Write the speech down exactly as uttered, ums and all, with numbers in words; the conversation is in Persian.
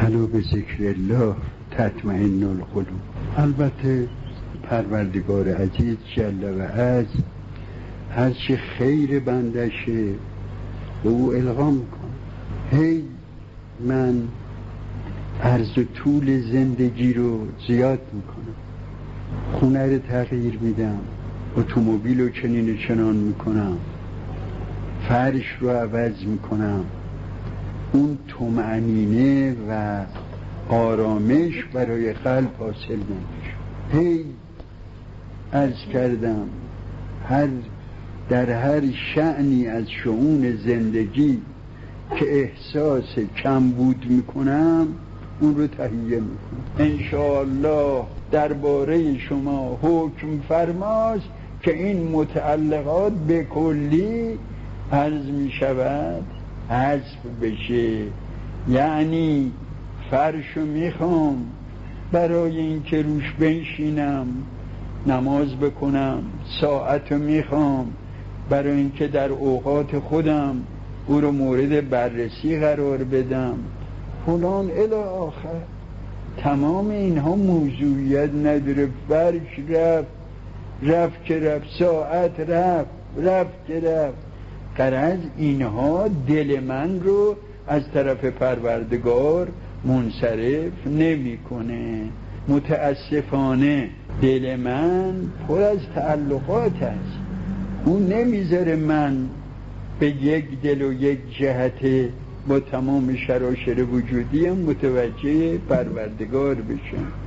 الا به ذکر الله تطمئن القلوب. البته پروردگار عزیز جل و عز هر چه خیر بندشه به او القا میکنه. هی من عرض و طول زندگی رو زیاد میکنم، خونه رو تغییر میدم، اتومبیل رو چنین و چنان میکنم، فرش رو عوض میکنم، اون طمأنینه و آرامش برای قلب حاصل نمیشه. هی عرض کردم هر در هر شأنی از شؤون زندگی که احساس کمبود میکنم اون رو تهیه میکنم. انشاءالله درباره شما حکم فرماست که این متعلقات به کلی عرض میشود حذف بشه. یعنی فرشو میخوام برای این که روش بنشینم نماز بکنم، ساعتو میخوام برای این که در اوقات خودم او رو مورد بررسی قرار بدم، فلان الی آخر. تمام اینها موضوعیت نداره. فرش رفت رفت که رفت، ساعت رفت رفت که رفت. غرض اینها دل من رو از طرف پروردگار منصرف نمیکنه. متاسفانه دل من پر از تعلقات است، اون نمیذاره من به یک دل و یک جهت با تمام شراشر وجودیم متوجه پروردگار بشم.